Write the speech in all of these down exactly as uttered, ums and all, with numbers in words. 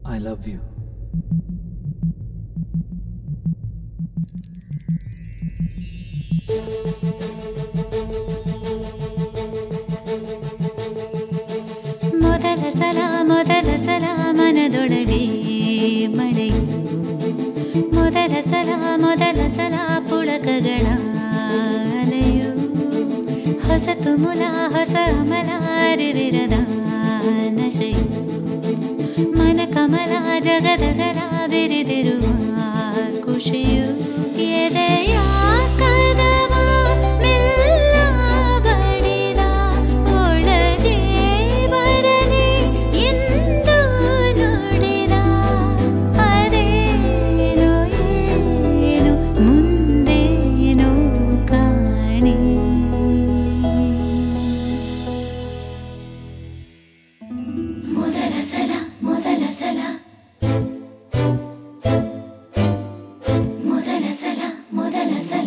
I love you. ಮೊದಲ ಸಲ ಮೊದಲ ಸಲ ಮನದೊಳಗೆ ಮಳೆಯು ಮೊದಲ ಸಲ ಮೊದಲ ಸಲ ಪುಳಕಗಳ ಅಲೆಯು ಹೊಸತು ಮುಲ ಹೊಸ ಅಮಲ ಅರಿವಿರದ ನಶೆಯು ಮನ ಕಮಲ ಜಗದಗಲ ಬಿರಿದಿರುವ ಖುಷಿಯು ಎದೆಯ ಕದವ ಮೆಲ್ಲ ಬಡಿದ ಒಳಗೆ ಬರಲಿ ಎಂದು ನುಡಿದ ಅದೇನೋ ಏನು ಮುಂದೇನೋ ಕಾಣಿ ಮೊದಲ ಸಲ ಮೊದಲ ಸಲ ಮೊದಲ ಸಲ ಮೊದಲ ಸಲ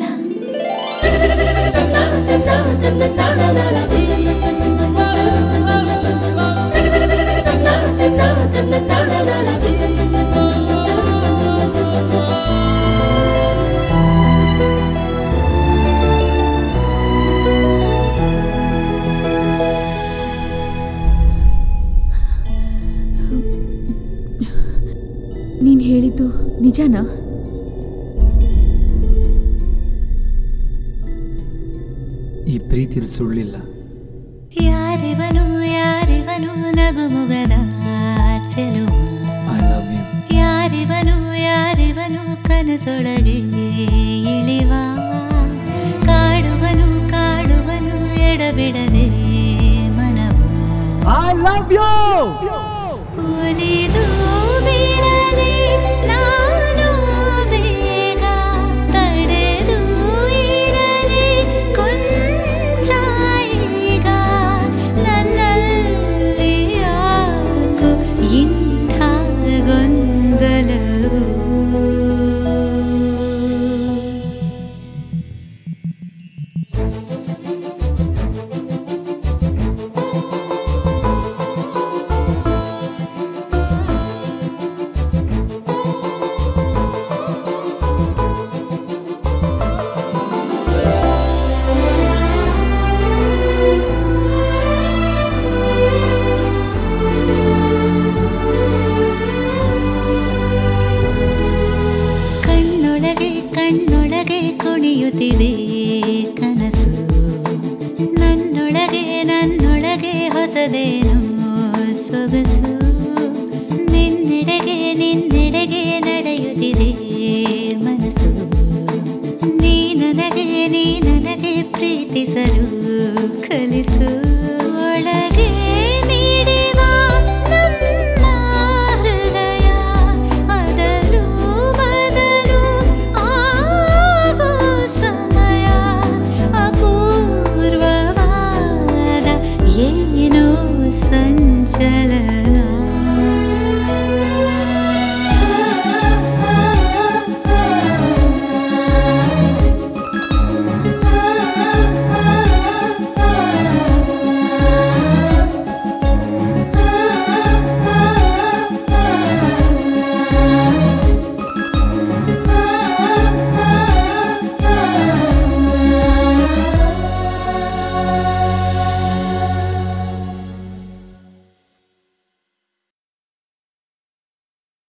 ನೀನ್ ಹೇಳಿದ್ದು ನಿಜನಾ? ಈ ಪ್ರೀತಿಲಿ ಸುಳ್ಳಿಲ್ಲ. ಯಾರಿವನು ಯಾರಿವನು ನಗುಮುಗದ ಚೆಲುವ ಐ ಲವ್ ಯು. ಯಾರಿವನು ಯಾರಿವನು ಕನಸೊಳಗೆ ಇಳಿವ ಕಾಡುವನು ಕಾಡುವನು ಎಡಬಿಡದೆ ಮನವ ಐ ಲವ್ ಯು. ಒಲಿದು ಬಿಡಲಿ ನಾನು ಬೇಗ ತಡೆದು ಇರಲಿ ಕೊಂಚ ಈಗ ನನ್ನಲ್ಲಿ ಯಾಕೋ ಇಂಥ ಗೊಂದಲವು ಕಣ್ಣೊಳಗೆ ಕುಣಿಯುತ್ತಿವೆ ಕನಸು ನನ್ನೊಳಗೆ ನನ್ನೊಳಗೆ ಹೊಸದೇನೋ ಸೊಗಸು ನಿನ್ನೆಡೆಗೆ ನಿನ್ನೆಡೆಗೆ ನಡೆಯುತ್ತಿದೆ ಮನಸ್ಸು ನೀ ನನಗೆ ನೀ ನನಗೆ ಪ್ರೀತಿಸಲು ಕಲಿಸು.